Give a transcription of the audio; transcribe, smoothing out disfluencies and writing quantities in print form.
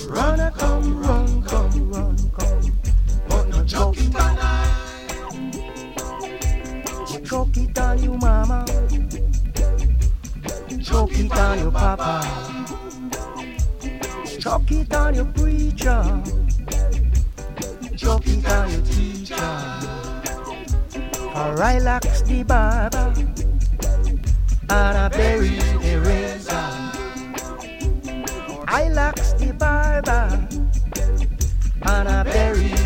Run a come, run, come, run, come. But no chuck it on I. Chuck it on you, mama. Chuck it on your papa. Chuck it on your preacher. Chuck it on your teacher. For I locks the barber and I bury the razor. I locks the barber and I bury